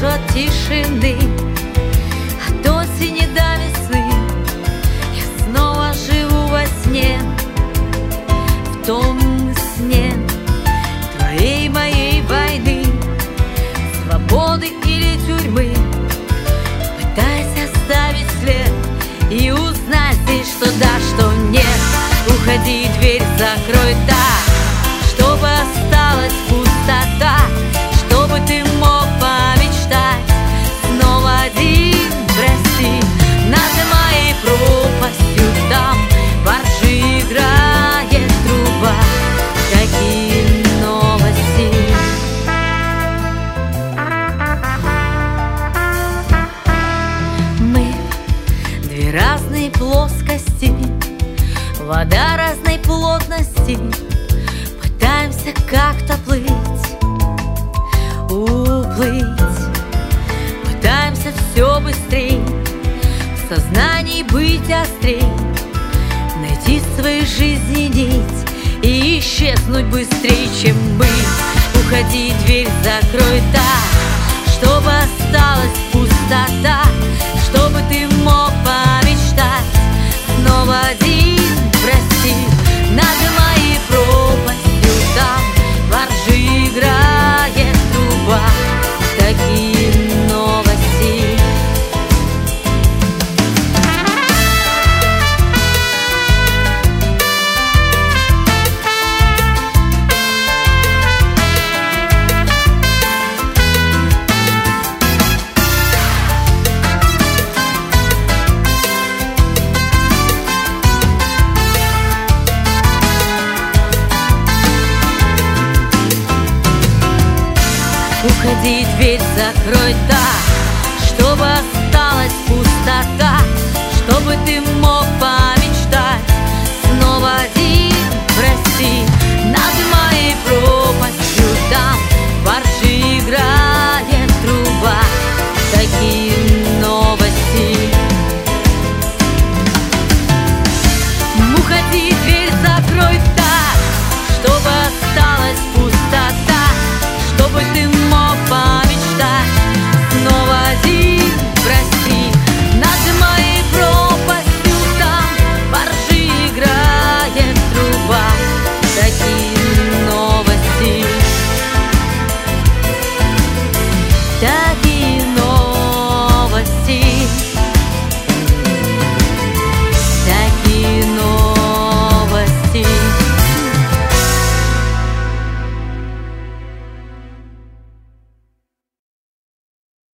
от тишины, от осени до весны. Я снова живу во сне, в том сне твоей моей войны, свободы или тюрьмы. Пытаясь оставить след и узнать здесь, что да, что нет. Уходи, дверь закрой так, чтобы осталась пустота, чтобы ты мог помечтать снова один, прости. Над моей пропастью там воржи играет труба. Какие новости? Мы две разные плоскости, вода разной плотности. Пытаемся как-то плыть, уплыть. Пытаемся все быстрей, в сознании быть острей, найти в своей жизни нить и исчезнуть быстрее, чем быть. Уходи, дверь закрой так, чтобы осталась пустота, чтобы ты мог помечтать снова один, прости. Над моей пропастью там воржи играет труба. Такие новости. Уходи, дверь закрой так, чтобы осталась пустота, чтобы ты мог